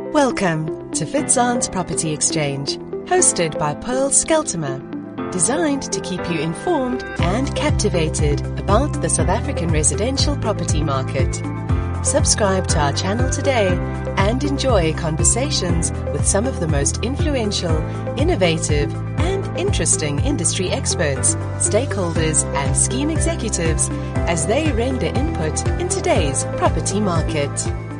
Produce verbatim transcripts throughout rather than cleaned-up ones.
Welcome to Fitzan's Property Exchange, hosted by Pearl Skeltimer, designed to keep you informed and captivated about the South African residential property market. Subscribe to our channel today and enjoy conversations with some of the most influential, innovative, and interesting industry experts, stakeholders, and scheme executives as they render input in today's property market.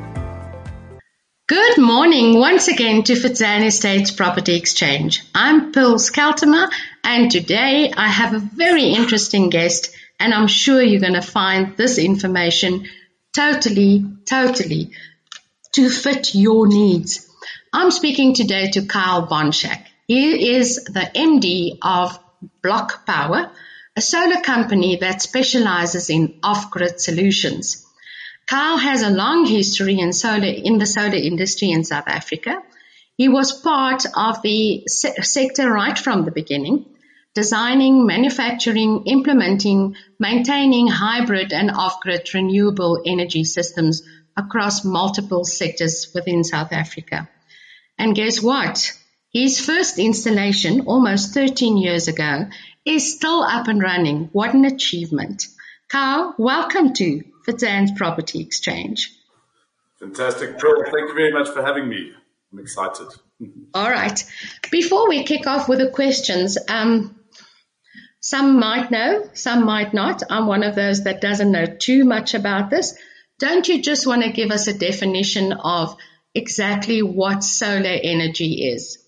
Good morning once again to Fitzan Estates Property Exchange. I'm Pearl Skeltimer, and today I have a very interesting guest, and I'm sure you're going to find this information totally, totally to fit your needs. I'm speaking today to Kyle Bonshak. He is the M D of Block Power, a solar company that specializes in off-grid solutions. Kyle has a long history in solar in the solar industry in South Africa. He was part of the se- sector right from the beginning, designing, manufacturing, implementing, maintaining hybrid and off-grid renewable energy systems across multiple sectors within South Africa. And guess what? His first installation, almost thirteen years ago, is still up and running. What an achievement. Kyle, welcome to Fitzan's Property Exchange. Fantastic, Pearl. Thank you very much for having me. I'm excited. All right. Before we kick off with the questions, um, some might know, some might not. I'm one of those that doesn't know too much about this. Don't you just want to give us a definition of exactly what solar energy is?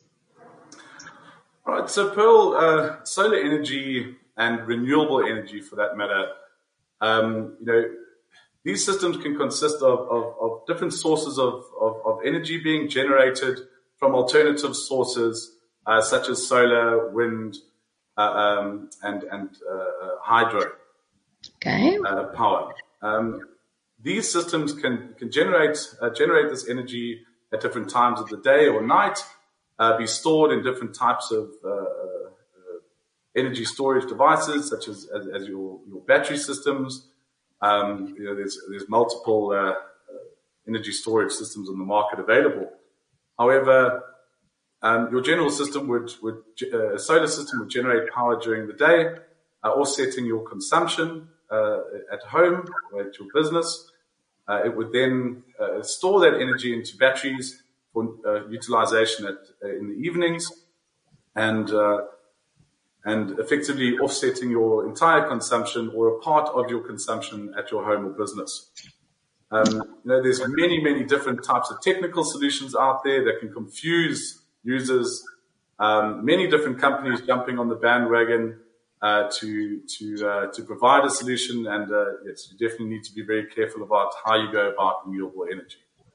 All right. So, Pearl, uh, solar energy and renewable energy, for that matter, um, you know, these systems can consist of, of, of different sources of, of, of energy being generated from alternative sources, uh, such as solar, wind, uh, um, and, and uh, hydro okay. uh, power. Um, these systems can, can generate uh, generate this energy at different times of the day or night, uh, be stored in different types of uh, uh, energy storage devices, such as, as, as your, your battery systems. Um, you know, there's, there's multiple, uh, uh, energy storage systems on the market available. However, um, your general system would, would, uh, a solar system would generate power during the day, uh, offsetting your consumption, uh, at home or at your business. Uh, it would then, uh, store that energy into batteries for, uh, utilization at, uh, in the evenings and, uh, and effectively offsetting your entire consumption or a part of your consumption at your home or business. Um, you know, there's many, many different types of technical solutions out there that can confuse users. Um, many different companies jumping on the bandwagon uh, to to uh, to provide a solution, and uh, yes, you definitely need to be very careful about how you go about renewable energy.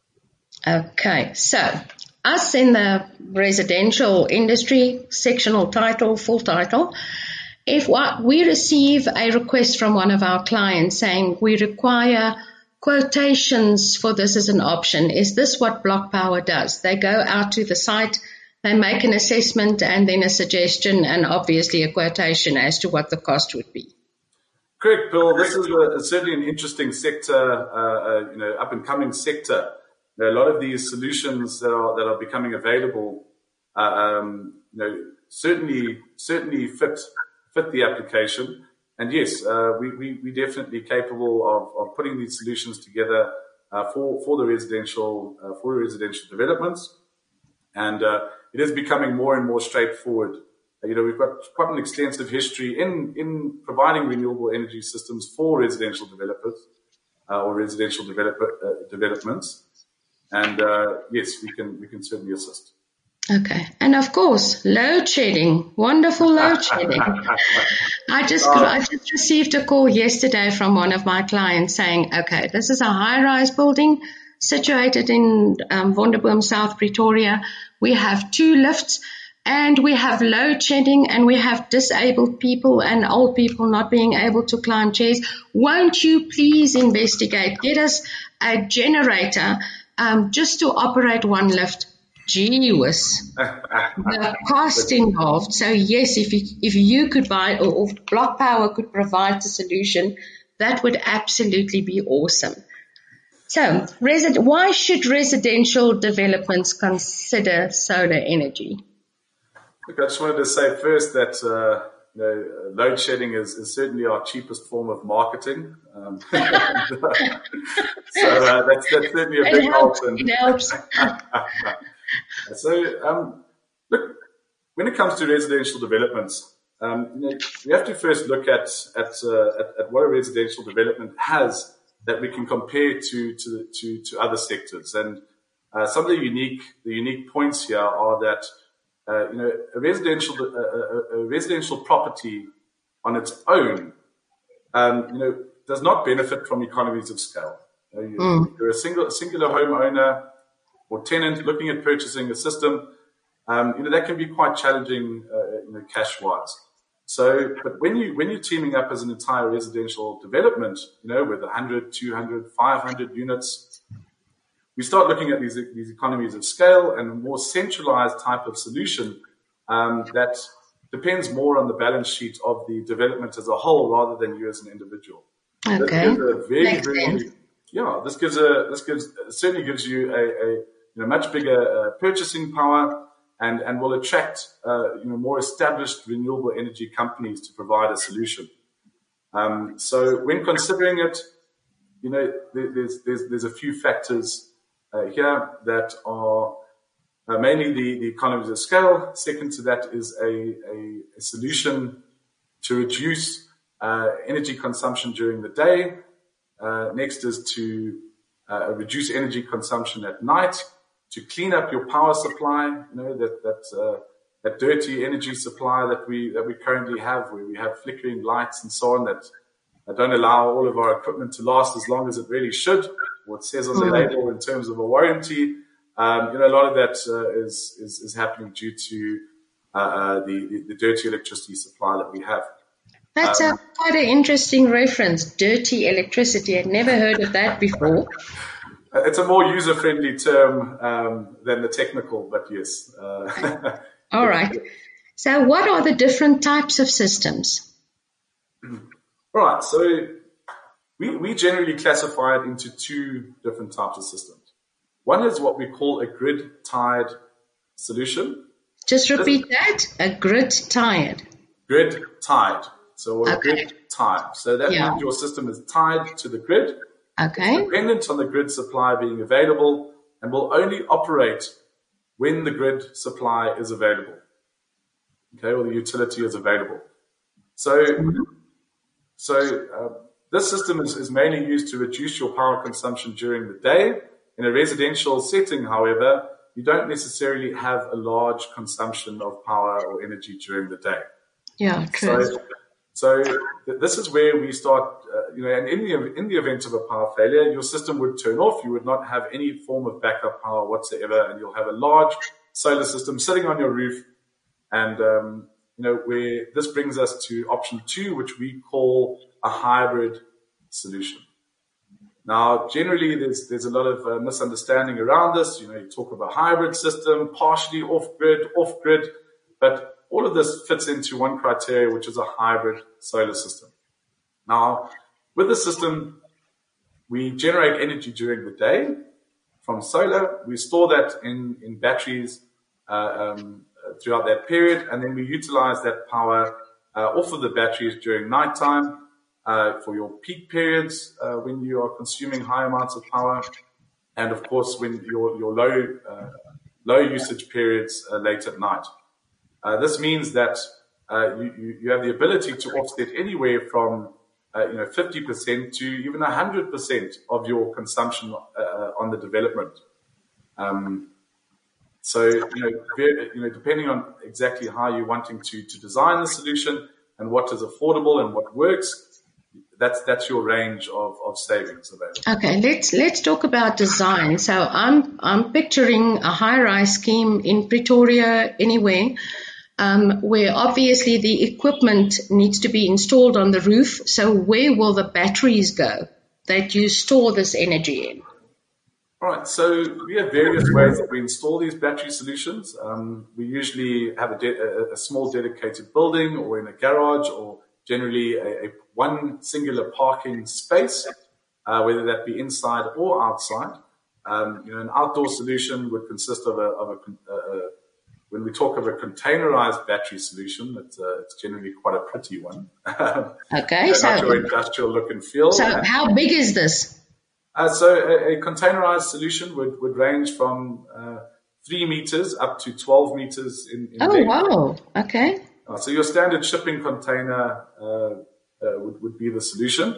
Okay, so us in the residential industry, sectional title, full title, if what we receive a request from one of our clients saying we require quotations for this as an option, is this what Block Power does? They go out to the site, they make an assessment and then a suggestion and obviously a quotation as to what the cost would be. Correct, Bill. This is a, certainly an interesting sector, uh, uh, you know, up and coming sector. There are a lot of these solutions that are that are becoming available, uh, um, you know, certainly certainly fit fit the application. And yes, uh, we we we definitely capable of, of putting these solutions together uh, for for the residential uh, for residential developments. And uh, it is becoming more and more straightforward. Uh, you know, we've got quite an extensive history in in providing renewable energy systems for residential developers uh, or residential developer uh, developments. And uh, yes, we can we can certainly assist. Okay, and of course, load shedding, wonderful load shedding. I just I just received a call yesterday from one of my clients saying, okay, this is a high-rise building situated in um, Wonderboom, South Pretoria. We have two lifts, and we have load shedding, and we have disabled people and old people not being able to climb chairs. Won't you please investigate? Get us a generator. Um, just to operate one lift, gee whiz, the cost involved. So yes, if you, if you could buy, or, or Block Power could provide the solution, that would absolutely be awesome. So, resi- why should residential developments consider solar energy? Look, I just wanted to say first that uh, you know, load shedding is, is certainly our cheapest form of marketing. Um, so uh, that's, that's certainly a It big help. helps. And It helps. so, um, look, when it comes to residential developments, um, you know, we have to first look at at, uh, at at what a residential development has that we can compare to to to, to other sectors. And uh, some of the unique the unique points here are that uh, you know a residential a, a, a residential property on its own, um, you know, does not benefit from economies of scale. You know, you, mm. You're a single singular homeowner or tenant looking at purchasing a system. Um, you know, that can be quite challenging, uh, you know, cash-wise. So, but when you, when you're teaming up as an entire residential development, you know, with one hundred, two hundred, five hundred units, we start looking at these, these economies of scale and a more centralized type of solution, um, that depends more on the balance sheet of the development as a whole rather than you as an individual. Okay. This gives a very, Makes very, sense. yeah, this gives a, this gives, certainly gives you a, a, you know, much bigger uh, purchasing power. And, and will attract, uh, you know, more established renewable energy companies to provide a solution. Um, so when considering it, you know, there, there's, there's, there's a few factors, uh, here that are, uh, mainly the, the economies of scale. Second to that is a, a, a solution to reduce, uh, energy consumption during the day. Uh, next is to, uh, reduce energy consumption at night, to clean up your power supply, you know, that, that, uh, that dirty energy supply that we, that we currently have, where we have flickering lights and so on that, that don't allow all of our equipment to last as long as it really should, what it says on the label in terms of a warranty. Um, you know, a lot of that, uh, is, is, is happening due to, uh, uh the, the, the dirty electricity supply that we have. That's um, a, quite an interesting reference, dirty electricity. I'd never heard of that before. It's a more user-friendly term, um, than the technical, but yes. Uh, All right. So what are the different types of systems? All right. So we, we generally classify it into two different types of systems. One is what we call a grid-tied solution. Just repeat that. A grid-tied. Grid-tied. So a Okay. grid-tied. So that Yeah. means your system is tied to the grid. Okay. It's dependent on the grid supply being available and will only operate when the grid supply is available. Okay, or the utility is available. So, so uh, this system is, is mainly used to reduce your power consumption during the day. In a residential setting, however, you don't necessarily have a large consumption of power or energy during the day. Yeah, true. So, So th- this is where we start, uh, you know, and in the, in the event of a power failure, your system would turn off. You would not have any form of backup power whatsoever, and you'll have a large solar system sitting on your roof. And, um, you know, where this brings us to option two, which we call a hybrid solution. Now, generally, there's, there's a lot of uh, misunderstanding around this. You know, you talk about hybrid system, partially off-grid, off-grid, but all of this fits into one criteria, which is a hybrid solar system. Now, with the system, we generate energy during the day from solar. We store that in, in batteries uh, um, throughout that period, and then we utilize that power uh, off of the batteries during nighttime uh, for your peak periods uh, when you are consuming high amounts of power, and of course when your your low uh, low usage periods uh, late at night. Uh, this means that uh, you, you, you have the ability to offset anywhere from uh, you know fifty percent to even one hundred percent of your consumption uh, on the development. Um, so you know, very, you know, depending on exactly how you're wanting to to design the solution and what is affordable and what works, that's that's your range of, of savings available. Okay, let's let's talk about design. So I'm I'm picturing a high-rise scheme in Pretoria, anywhere. Um, where obviously the equipment needs to be installed on the roof. So where will the batteries go that you store this energy in? All right. So we have various ways that we install these battery solutions. Um, we usually have a, de- a small dedicated building or in a garage or generally a, a one singular parking space. uh, whether that be inside or outside. Um, you know, an outdoor solution would consist of a, of a, a, a when we talk of a containerized battery solution, it's, uh, it's generally quite a pretty one. Okay, so so not your industrial look and feel. So and, how big is this? Uh, so a, a containerized solution would, would range from uh, three meters up to twelve meters in, in Oh, length. wow. Okay. Uh, so your standard shipping container uh, uh, would, would be the solution.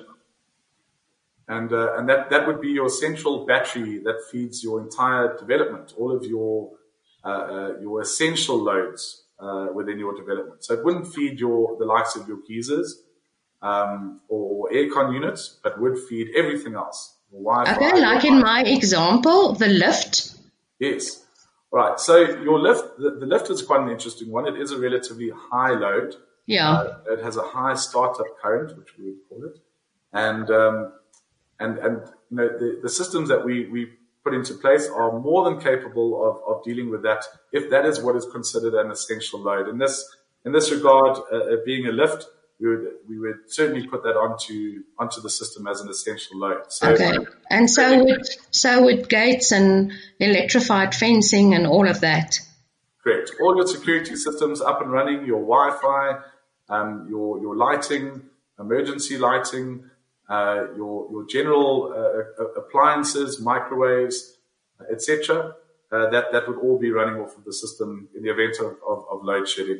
And uh, and that, that would be your central battery that feeds your entire development, all of your uh, uh, your essential loads uh, within your development. So it wouldn't feed your the likes of your geysers um, or aircon units, but would feed everything else. Wi-Fi, Okay, like in my example, the lift. Yes. All right. So your lift, the, the lift is quite an interesting one. It is a relatively high load. Yeah. Uh, it has a high startup current, which we would call it, and um, and and you know the, the systems that we we put into place are more than capable of of dealing with that if that is what is considered an essential load. In this in this regard, uh, being a lift, we would we would certainly put that onto onto the system as an essential load. So, Okay. And so would so would gates and electrified fencing and all of that. Correct. All your security systems up and running, your Wi-Fi, um, your your lighting, emergency lighting, uh, your your general uh, appliances, microwaves, et cetera. Uh, that that would all be running off of the system in the event of, of, of load shedding.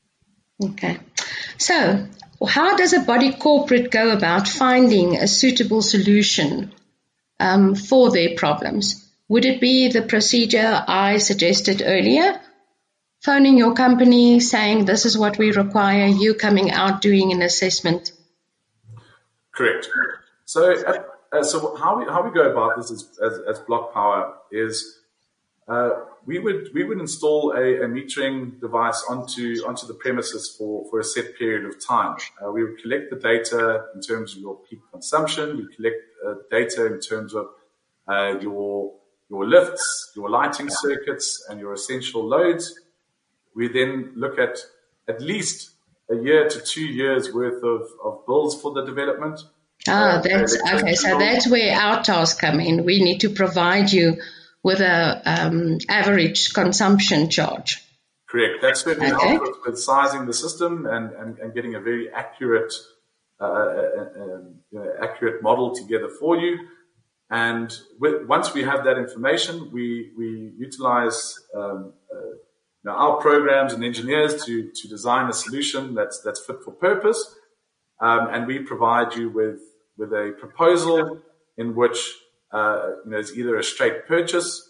Okay. So, how does a body corporate go about finding a suitable solution um, for their problems? Would it be the procedure I suggested earlier? Phoning your company, saying this is what we require, you coming out doing an assessment? Correct. So, uh, uh, so how we how we go about this as as, as Block Power is uh, we would we would install a, a metering device onto onto the premises for, for a set period of time. Uh, we would collect the data in terms of your peak consumption. We collect uh, data in terms of uh, your your lifts, your lighting circuits, and your essential loads. We then look at at least a year to two years worth of, of bills for the development. Ah, Uh, that's okay. So that's where our tasks come in. We need to provide you with a um, average consumption charge. Correct. That certainly Okay. helps with, with sizing the system and, and, and getting a very accurate uh, uh, uh, you know, accurate model together for you. And with, once we have that information, we we utilize um, uh, you know, our programs and engineers to to design a solution that's that's fit for purpose, um, and we provide you with with a proposal in which uh, you know it's either a straight purchase.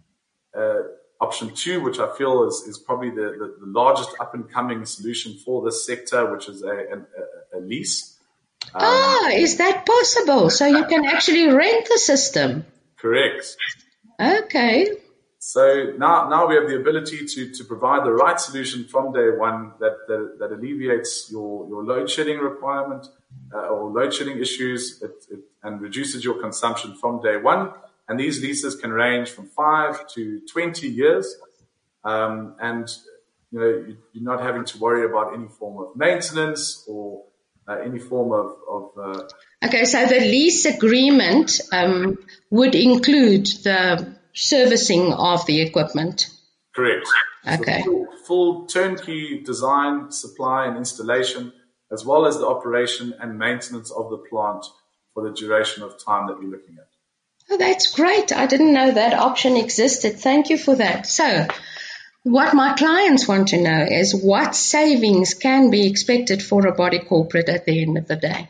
Uh, option two, which I feel is, is probably the, the, the largest up and coming solution for this sector, which is a, a, a lease. Um, Ah, is that possible? So you can actually rent the system. Correct. Okay. So now, now we have the ability to, to provide the right solution from day one that, that, that alleviates your, your load shedding requirement uh, or load shedding issues it, it, and reduces your consumption from day one. And these leases can range from five to twenty years. Um, and, you know, you're not having to worry about any form of maintenance or uh, any form of, of uh, Okay, so the lease agreement um, would include the servicing of the equipment. correct. Okay. So full, full turnkey design, supply and installation, as well as the operation and maintenance of the plant for the duration of time that we're looking at. Oh, that's great. I didn't know that option existed. Thank you for that. So what my clients want to know is what savings can be expected for a body corporate at the end of the day.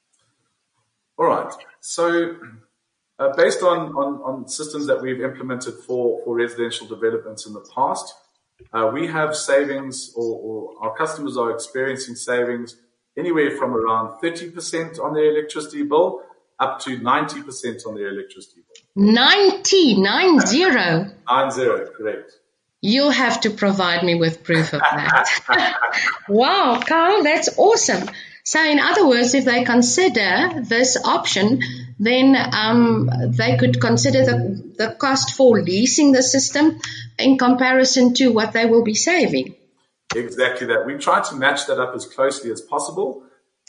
All right. So uh, based on, on, on systems that we've implemented for, for residential developments in the past, uh, we have savings or, or our customers are experiencing savings anywhere from around thirty percent on their electricity bill up to ninety percent on their electricity bill. ninety, nine zero. Nine zero, correct. You'll have to provide me with proof of that. Wow, Carl, that's awesome. So in other words, if they consider this option, then um, they could consider the, the cost for leasing the system in comparison to what they will be saving. Exactly that. We try to match that up as closely as possible.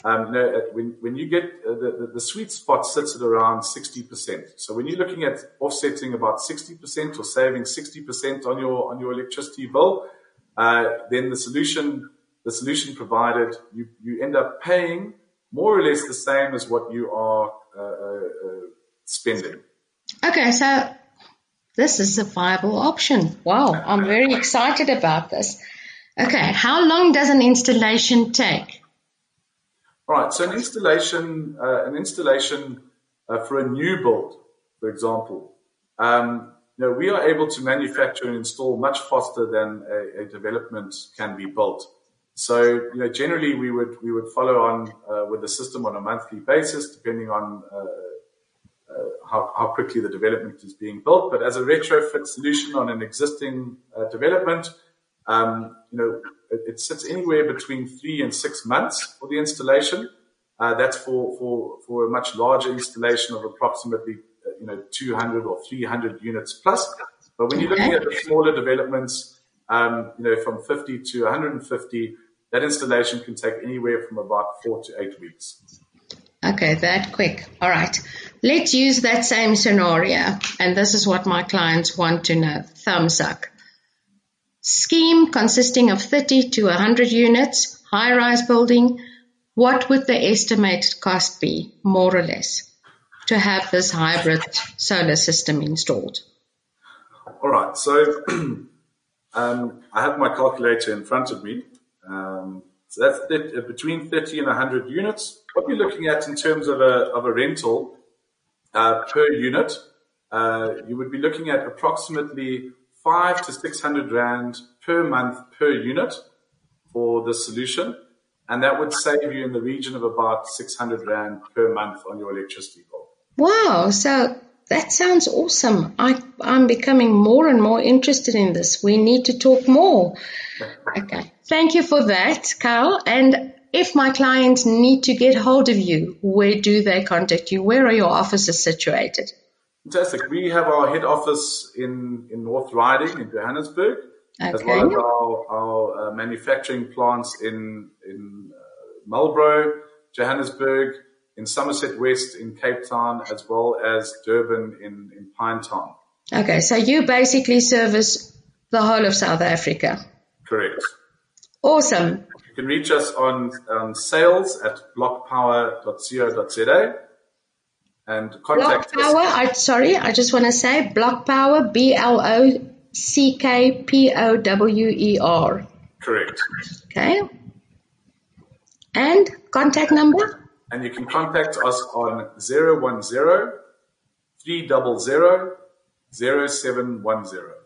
Um, no, when, when you get uh, the, the, the sweet spot sits at around sixty percent. So when you're looking at offsetting about sixty percent or saving sixty percent on your, on your electricity bill, uh, then the solution, the solution provided, you, you end up paying more or less the same as what you are, uh, uh, spending. Okay. So this is a viable option. Wow. I'm very excited about this. Okay. How long does an installation take? All right, so an installation, uh, an installation uh, for a new build, for example, um, you know, we are able to manufacture and install much faster than a, a development can be built. So, you know, generally we would we would follow on uh, with the system on a monthly basis, depending on uh, uh, how how quickly the development is being built. But as a retrofit solution on an existing uh, development, um, you know. It sits anywhere between three and six months for the installation. Uh, that's for, for, for a much larger installation of approximately, uh, you know, two hundred or three hundred units plus. But when you're looking at the smaller developments, um, you know, from fifty to one hundred fifty, that installation can take anywhere from about four to eight weeks. Okay, that quick. All right. Let's use that same scenario. And this is what my clients want to know. Thumbs up. Scheme consisting of thirty to one hundred units, high-rise building. What would the estimated cost be, more or less, to have this hybrid solar system installed? All right. So um, I have my calculator in front of me. Um, so that's th- between thirty and one hundred units. What you're looking at in terms of a, of a rental uh, per unit, uh, you would be looking at approximately five to six hundred rand per month per unit for the solution, and that would save you in the region of about six hundred rand per month on your electricity bill. Wow, so that sounds awesome. I, I'm becoming more and more interested in this. We need to talk more. Okay, thank you for that, Carl. And if my clients need to get hold of you, where do they contact you? Where are your offices situated? Fantastic. We have our head office in, in North Riding in Johannesburg, okay. as well as our, our uh, manufacturing plants in, in uh, Marlborough, Johannesburg, in Somerset West, in Cape Town, as well as Durban in, in Pinetown. Okay, so you basically service the whole of South Africa. Correct. Awesome. You can reach us on, on sales at block power dot co dot za. And contact Block Power, I, sorry, I just want to say Block Power, B L O C K P O W E R. Correct. Okay. And contact number? And you can contact us on zero one zero, three zero zero, zero seven one zero.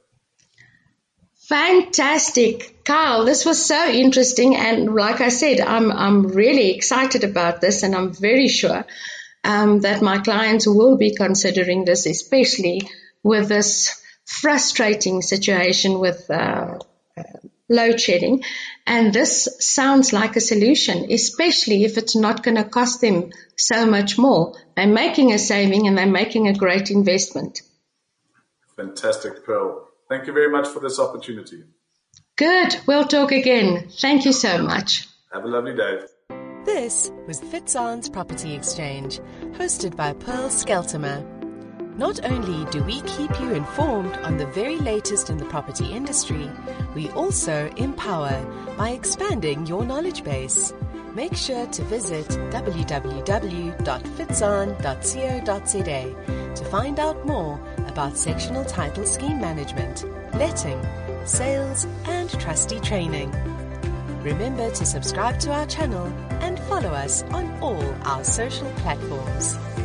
Fantastic. Carl, this was so interesting. And like I said, I'm, I'm really excited about this, and I'm very sure Um, that my clients will be considering this, especially with this frustrating situation with uh, uh, load shedding. And this sounds like a solution, especially if it's not going to cost them so much more. They're making a saving and they're making a great investment. Fantastic, Pearl. Thank you very much for this opportunity. Good. We'll talk again. Thank you so much. Have a lovely day. This was Fitzon's Property Exchange, hosted by Pearl Skeltimer. Not only do we keep you informed on the very latest in the property industry, we also empower by expanding your knowledge base. Make sure to visit w w w dot fitzon dot co dot za to find out more about sectional title scheme management, letting, sales and trustee training. Remember to subscribe to our channel and follow us on all our social platforms.